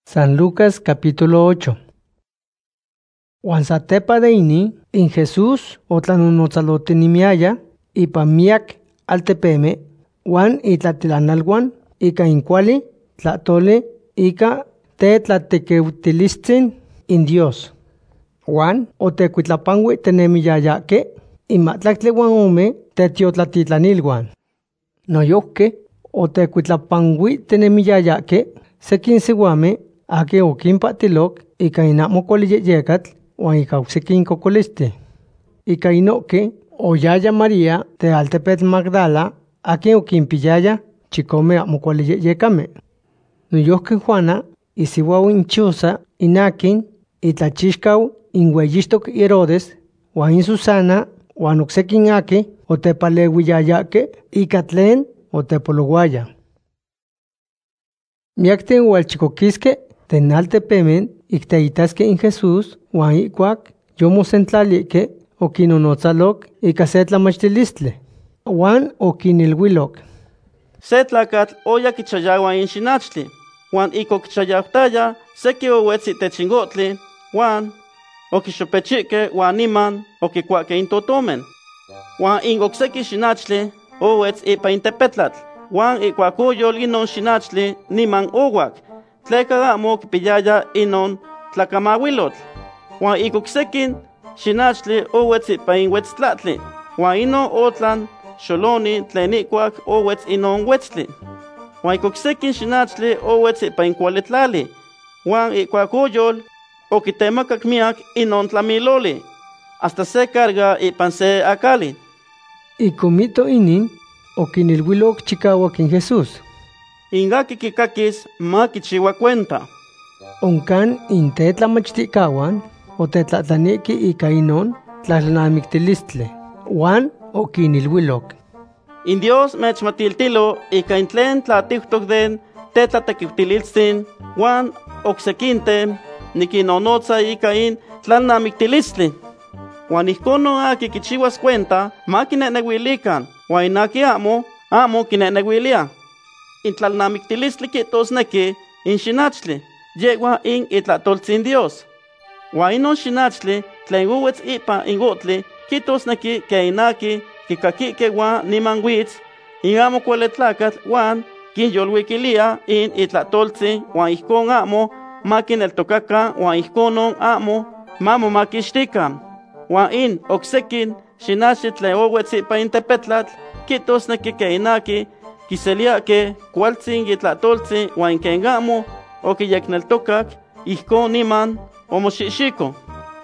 San Lucas capítulo 8. Juan satepa de ini, in Jesús otlanunotzalotinimiaya, ipa miak altepeme, Juan itlatilanalguan, ika inkuali, tlatole, ika tetlatekeutilistzin in Dios. Juan otekuitlapangui tenemiyayake, imatlaktliwan ome tetiotlatitlaniluan. Noyohke otekuitlapangui tenemiyayake, sekin siwame, ake okinpatilok, ika inamo koliyekatl, uan ika oksekin kokoliste. Ika inoke, oyaya María de altepetl Magdala, ake okinpiyaya, chikome amo koliyekame. Noyohke Juana, isiwau inchusa, inakin, itlachixkau, inweyixtok Herodes, uan in Susana, uan oksekin ake, otepalewiyayake, ika tlen otepolowaya. Miakten ualchikokiske ten altepemen ikteitaske in Jesús uan ikuak yomosentlalique okinonotzalok ika se tlamachtilistli. Uan okinilhuilok: Se tlakatl oya kichayaua in xinachtli, uan iko kichayautaya seki owetz itech ingotli, uan okixopechique uan niman okikuake in totomen. Uan in okseki xinachtli owetz ipa in tepetlatl, uan ikuak oyol inon xinachtli niman owak, tleka amo kipiyaya inon tlakamauilotl. Uan ikoksekin xinachtli owetz ipa in wetztlatli, uan inon otlan xoloni tlen ikuak owetz inon wetztli. Uan ikoksekin xinachtli owetz ipa in kualitlali, uan ikuak oyol okitemakak miak inon tlamiloli, hasta se carga ipan se akali. Ikomito inin, okinilhuilok chikawak in Jesús: Ingaki kikakis ma kichiua cuenta. Onkan in tetlamachtikauan otetlatlaniki ika inon tlalnamiktilistli, uan okinilhuilok: In Dios mechmatiltilo ika in tlen tlatihtok den tetlatekiutililtzin, uan oksekintem nikinonotza ika in tlalnamiktilistli. Uan ihkono aki kichiuas cuenta ma kineneuilikan, uan inaki amo kineneuilia. In tlalnamiktilistli kitosneki in xinachtli, yegua in itlatoltzin Dios. Uan inon xinachtli tlen uwetz ipa in gotli kitosneki ke inaki kikakike uan niman witz in amo kuali tlakatl uan kinyolwikilia in itlatoltzin, uan ihkon amo ma kineltokakan uan ihkonon amo ma momakixtikan. Uan in oksekin xinachtli tlen owetz ipa in tepetlatl kitosneki ke inaki kiseliake kualtzin itlatoltzin uan ken amo okiyekneltokak, ihkon niman omoxixiko.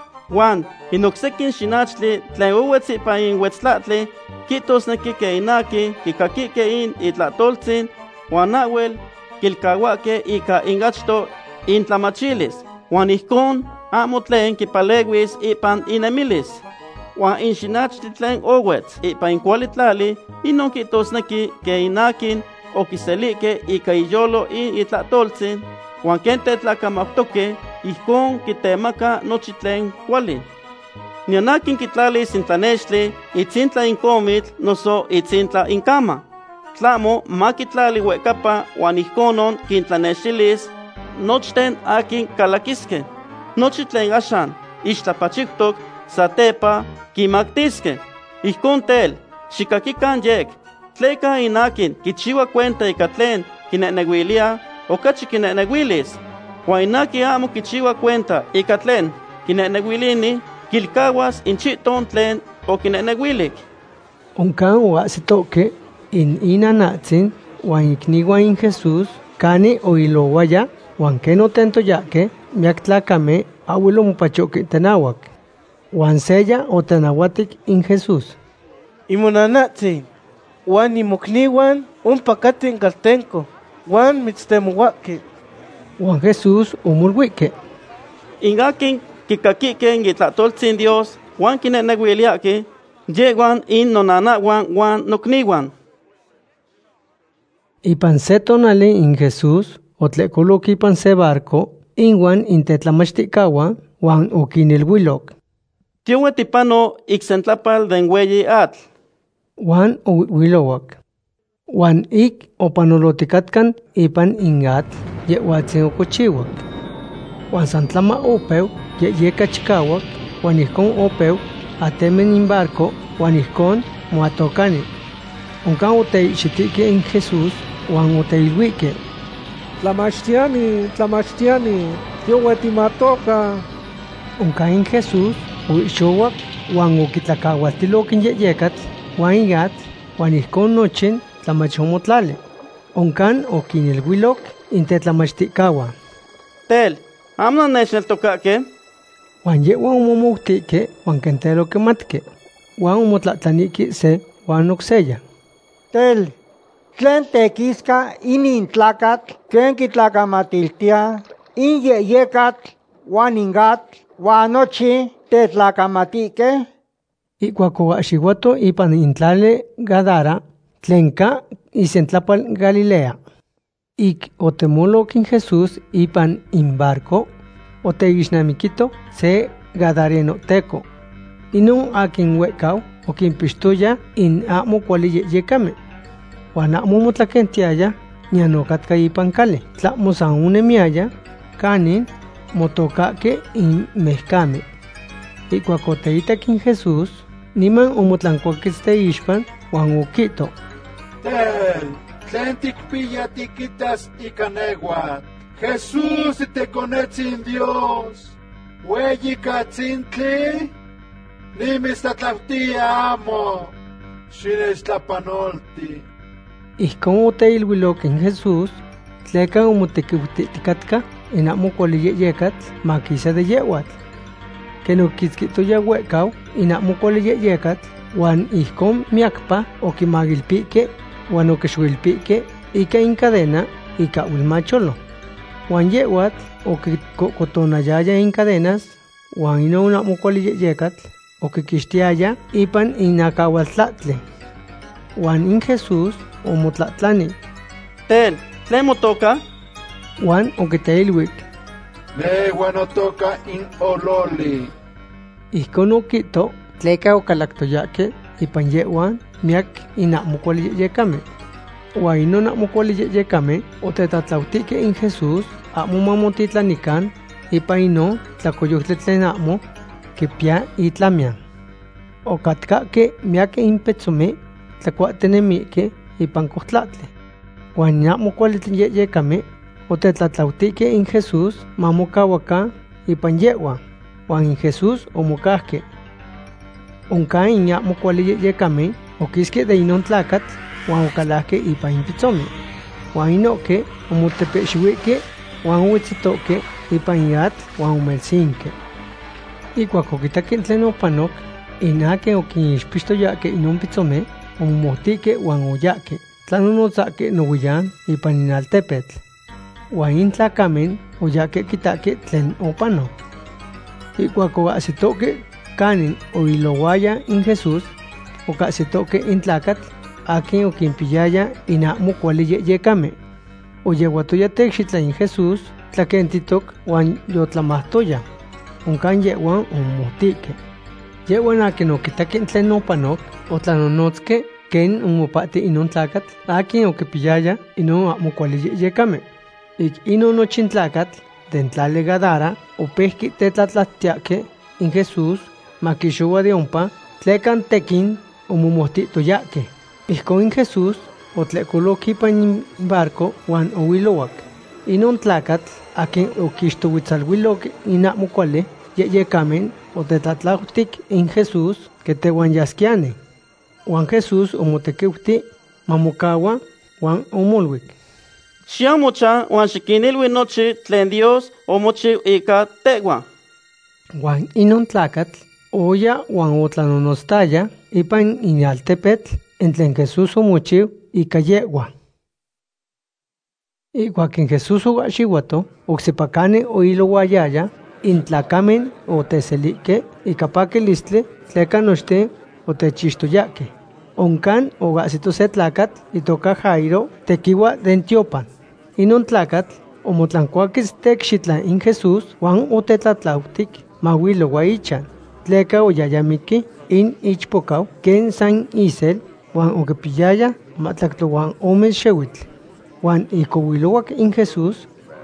Uan in oksekin xinachtli tlen owetz ipa in wetztlatli kitosneki ke inaki kikakike in itlatoltzin uan nahuel kilkauake ika in achto in tlamachilis, uan ihkon amo tlen kipalewis ipan inemilis. Uan in xinachtli tlen owetz ipa in kualitlali, inon kitosneki ke inakin okiselike ika iyolo in itlatoltzin, uan ken tetlakamautoke, ihkon kitemaka nochi tlen kuali. Nianakin kitlalis in tlanextli itzintla in komitl noso itzintla in kama. Tlamo ma kitlali huekapa uan ihkonon kintlanexilis nochten akin kalakiske. Nochi tlen axan ixtlapachiktok satepa kimaktiske. Ihkon tel, xikakikan yek, tleka inakin kichiua cuenta ika tlen kineneuilia, okachi kineneuilis. Uan inaki amo kichiua cuenta ika tlen kineneuilini, kilkawas in chiton tlen okineneuilik. Onkan oahsitoke in inanatzin uan ikniuan in Jesús kani oilowaya uan ken otentoyake miak tlakame awilo mopachoke tenawak. Uan seya otenahuatik in Jesús: Imonanatzin, uan imokniuan ompakatin kaltenko, uan mitztemouaki. Uan Jesús omolhuike: Ingakin kikakike in itlatoltzin Dios, uan kineneuiliake, yeguan in nonanahuan uan nokniuan. Ipan se tonali in Jesús otlekolok ipan se barco, inwan in tetlamachtikauan, uan okinilhuilok: Tiuetipano iksentlapal den weyi atl. Uan owiwilowak. Uan ik opanolotikatkan ipan ingatl, yehuatzin okochiwak. Juan santlama opeu, yeka chikawak, Juan ihkon opeu, atemen in barco, Juan ihkon moatokani. Onkan otei xitike in Jesús, Juan oteilhuike. Tlamachtiani, tiohuetimatoka. Onkan in Jesús, uixowak, Juan okitlakawaltilok in yekatl, Juan igat, Juan ihkon nochen tlamachhomotlali. Onkan okinilhuilok in tetlamachtikawah. Tel, amna nechneltokake. Juan yehuan omomoutike, Juan kentelo kematke. Juan omotlatlaniki se, Juan okseya. Tel, tlen tekiska inin tlakatl, ken kitlakamatiltia, in yekatl, Juan ingatl, Juan nochi tetlakamatike. Ikuak oaxiuato ipan intlale Gadara, tlenka isentlapal Galilea. Ik otemolok in Jesús ipan in barco, oteixnamikito se gadareno teko. Inon akin wekau okinpixtoya in amo kuali yekame. Juan amo motlakentiaya ñanokatka ipan kali. Tlamo san unemiaya kanin motokake in mehkame. Ikuak oteitak in Jesús, niman omotlankuakis ixpan Juan okito. Tel, tlen tikpia tikitas ikanegua. Jesús tekonetzin Dios. Weyi katzintli. Nimistatlamtia amo. Xinestlapanolti. Ihkon oteilhuilok in Jesús, tleka omotekiutikatka in amo kuali yekatl makisa de yeuatl. Ken okitzkitoya wekau in amo kuali yekatl, Juan ihkon miakpa okimagilpike, Juan okixuilpike ika in cadena ika ulmacholo. Juan yeuatl okikotonayaya in cadenas, Juan inon amo kuali yekatl okikixtiaya ipan inakaualtlatle. Juan in Jesús omotlatlani. Tel, tlen motoka. Juan okiteilhuik. Nehuan otoka in ololi. Ihkon okito tleka okalaktoyake ipan yehuan miak in amo kuali yekame. Juan inon amo kuali yekame otetlatlautike in Jesús amo mamotitlanikan ipan inon tlakoyohtli tlen amo kipia itlamian. Okatkake miak in petzome tlakuatenemike ipan kohtlatle. Juan amo kuali yekame otetlatlautike in Jesús mamokawaka ipan yehuan. Juan in Jesús omokahke. Onkan in amo kuali yekame okiske de inon tlakatl Juan okalahke ipan in pitzome. Juan inoke omotepexuike Juan ohuitzitoke ipan iatl Juan omelsinke. Ikuak okitake tlen opanok, in aken okinixpixtoyake inon pitzome, omomohtike Juan oyake, tlanonotzake nowiyan ipan in altepetl. Juan in tlakamen oyake kitake tlen opanok. Ikuak oahsitoke kanin oilowaya in Jesús, okahsitoke in tlakatl akin okinpiyaya in amo kuali yekame. Oyeuatoya tekxitla in Jesús, tlakentitok Juan yotlamahtoya. Onkan yehuan omomohtike. Yehuan akin okitake tlen opanok, otlanonotzke ken omopati inon tlakatl akin okipiyaya inon amo kuali yekame. Ik inon nochin tlakatl den tlale Gadara opehki tetlatlatiake in Jesús makixowa de ompa tlekan tekin omomohtitoyake. Ihkon in Jesús otlekolok ipan in barco Juan ohuilowak. Inon tlakatl akin okixtohuitzalhuilok in amo kuali yekamen otetlatlautik in Jesús que tehuan yaskiane. Juan Jesús omotekiuti mamokawa Juan omolwik. Xiamocha Juan xikinilhui nochi tlen Dios omochiu ika tehuan. Juan inon tlakatl oya Juan otlanonostaya ipan in altepetl en tlen Jesús omochiu ika yehuan. Ikuak in Jesús oaxiuato, oksipakane oilowayaya in tlakamen oteselike ika pakilistli tleka nochten otechixtoyake. Onkan oahsito se tlakatl itoka Jairo tekiwa den tiopan. Inon tlakatl omotlankuakis tekxitla in Jesús Juan otetlatlautik mahuilowa ichan, tleka oyayamiki in ichpokau ken san isel Juan okipiyaya matlaktohuan ome xeuitl. Juan ikohuilowak in Jesús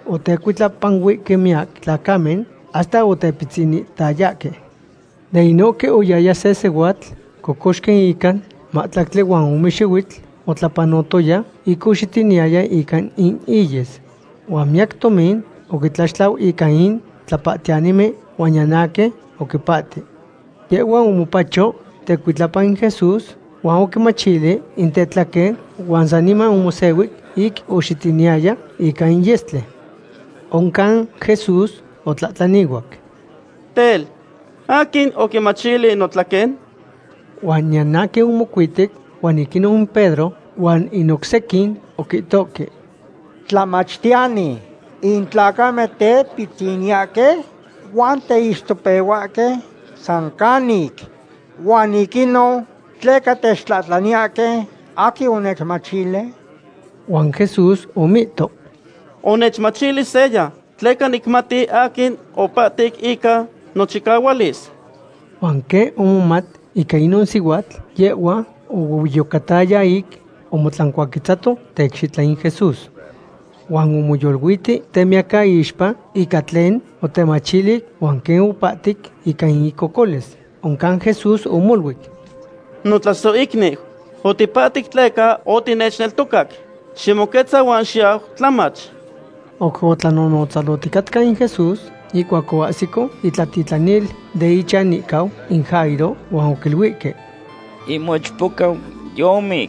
otekuitlapanui miak tlacamen hasta otepitzini tayake. De inoque oyaya se sewatl, cocoxquen ican, matlacle uan umixihuitl, otlapanotoya, icuxitiniaya ican in iyes. Uan miak tomin, oquitlaxtlau ican in tlapatianime uan yanake oquipati. Yehuan umupacho, tecuitlapan in Jesús, uan oquimachili in tetlaque, uan sanima umusehuic ik oxitiniaya ican in yestle. Oncan Jesús otlatlaniguac. Tel, akin okimachili notlaquen? Uan yanake umucuitic, uan ikinon Pedro, uan inoxequin okitoque. Tlamachtiani, in tlacame te pitiniake, uan te istopehuake, sancanik, uan ikino, tleca techtlatlaniake, aki unechmachile. Uan Jesús omito. Onechmachili seya, tleca nikmati akin opatik ika nochikahualis. Uan que omomat ika inon siuatl, yehua oyocataya ik omotlancuaquitzato tecxitla in Jesús. Uan omoyolguiti temiaca ixpa ika tlen otemachilic uan ken opatic ika in icocoles. Oncan Jesús omolhuic. Notlasoikni, otipatik tleca otinechneltokak. Ximoquetza uan xiau tlamach. Ocotlanonotzalohticatca in Jesús, ikuak oahsico itlatitlanil de ichanicau in Jairo uan oquilhuique. Imochpucau yomik,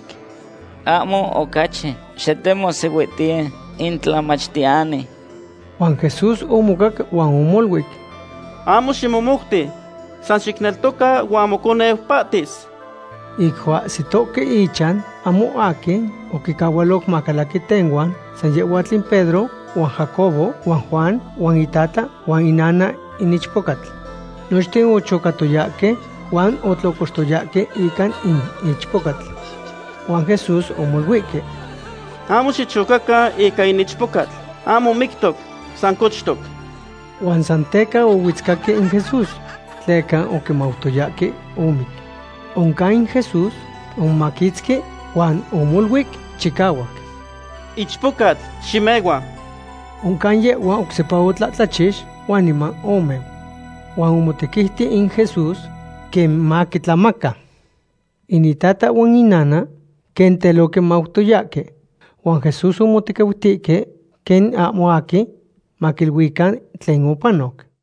amo ocache, xetemosiuitie in tlamachtiani. Uan Jesús omocac uan omolhuic. Amo ximomukti, san xicneltoca uan moconeu patis. Ikuahsitoque ichan, amo akin, oquicahualoc macalaquitenguan, san yehuatlin Pedro, uan Jacobo, uan Juan, uan itata, uan inana inichpocatl. Nochten ochocatoyaque, uan otlocostoyaque ican in ichpocatl. Uan Jesús omolhuique. Amo xichocaca ika inichpocatl, amo mictoc, san cochtoc. Uan santeca ohuitzcaque in Jesús, tleca oquimautoyaque omic. Oncan in Jesús, onmaquitzque, uan omolhuic chicauac. Ichpocatl, ximegua. Oncan yehua ocsepa otlatlachix, uan niman omeu. Uan omotequihti in Jesús, que maquitlamaca. Initata uan inana, ken teloque mautoyaque. Uan Jesús omotequihtique, ken amo aki, maquilhuican tlen opanoc.